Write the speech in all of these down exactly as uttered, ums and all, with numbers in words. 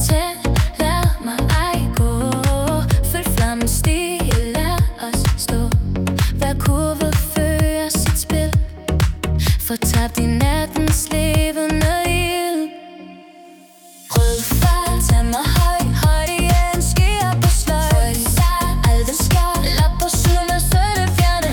tæt, lad mig ej gå. Følg flammen stige, lad os stå. Hver kurve fører sit spil, fortabt i nattens levende ild. Rød fart, tag mig høj, højt igen, skyer på sløj. Al den skær, lap på syden af søde fjerne.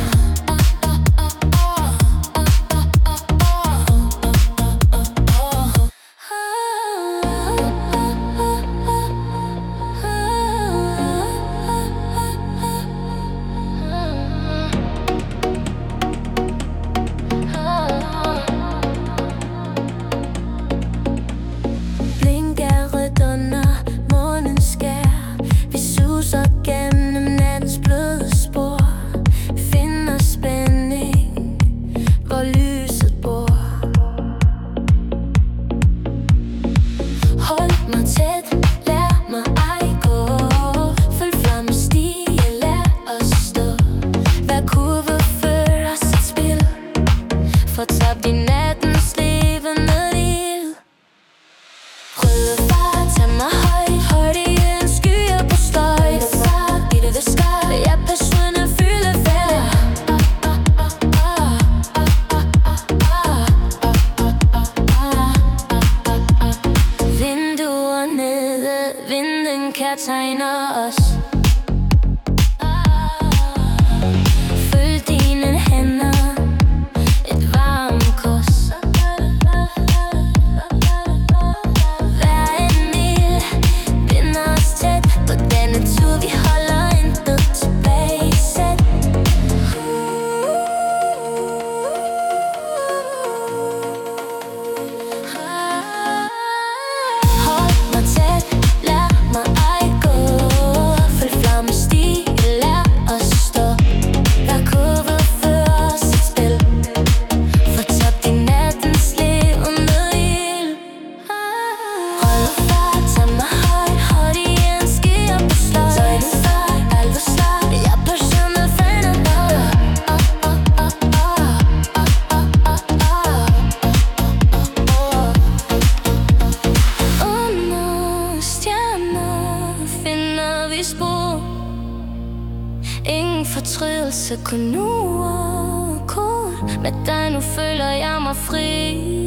Blink er rødt under månens skær. Vi suser gennem nattens bløde spor. Finder spænding, hvor lyset bor. Hold mig tæt, lad mig ej gå. Følg flammen stige, lad os stå. Hver kurve fører sit spil, fortabt i nattens levende ild. Røde fart, tag mig høj, højt igen, skyer på sløj. Giv det det skarpe, jeg passioner fylder færd. Vinduer nede, vinden kan tegne os. Følg dine hænder, et varmt kys. Vær en ild, binder os tæt på denne tur, vi holder intet tilbage. Sæt hold mig tæt, lad mig ej gå. Følg flammen stige, lad os stå. Hver kurve fører sit spil, fortabt i nattens levende ild. Røde fart, tag mig høj, højt igen, skyer på sløj. Alt er slag, jeg passioner finder dig. Under stjerner finder vi spor. Ingen fortrydelse, kun nu og kun. Med dig nu føler jeg mig fri.